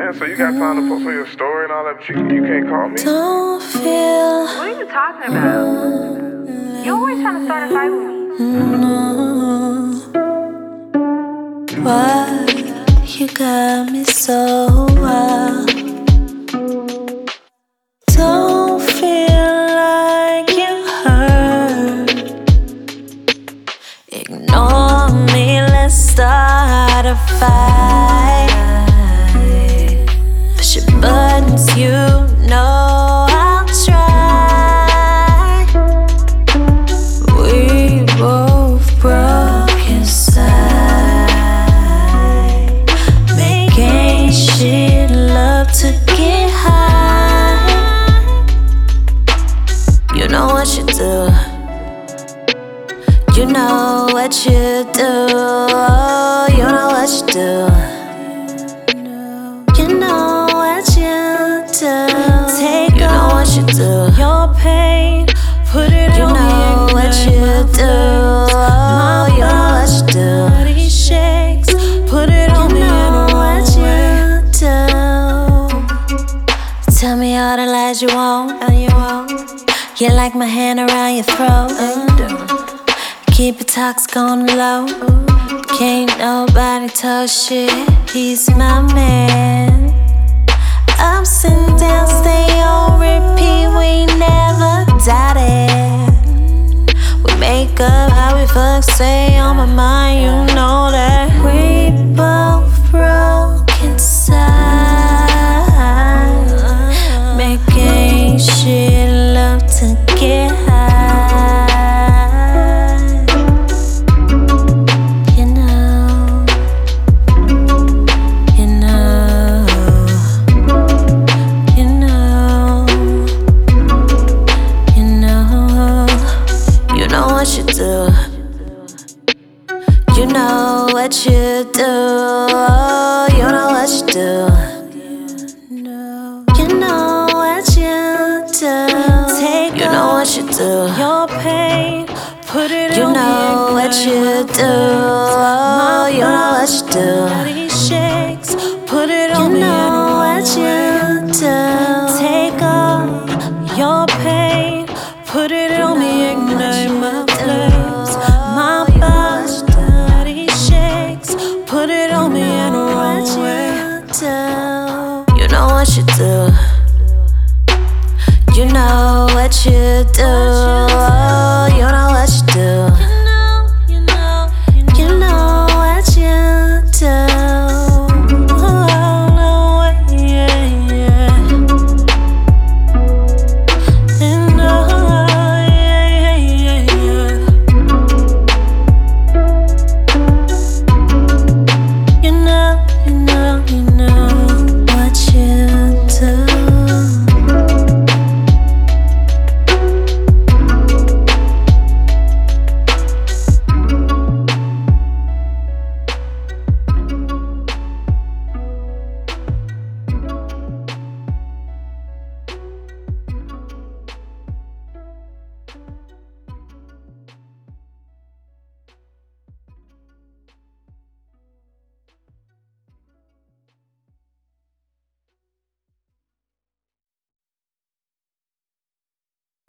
saying? So you got time to post on your story and all that, but you can't call me? Don't feel. What are you talking about? You always trying to start a fight with me. Why you got me so wild? Don't feel like you hurt. Ignore me, let's start a fight. Push your buttons, you know I'll try. We both broke inside, making shit love to get high. You know what you do. You know what you do. You know what you do. You know what you do. Take you know what you do. Your pain, put it on me. You know what you do. You know what you do. Body shakes, put it on me. You know what you do. Tell me all the lies you want. You like my hand around your throat. Keep your toxic on the low. Can't nobody talk shit. He's my man. Ups and downs, stay on repeat. We never doubted. We make up how we fuck, stay on my mind. You know that we both broke inside, making shit love to get high. You know what you do. You know what you do. You know what you do. Take you know what you do. Your pain, put it you on know what you do. You know what you do. Body shakes, put it on me. You know what you do. Take off your pain, put it on me. Ignite my flames, my body shakes, put it on me and run away. You know what you do. You know what you do.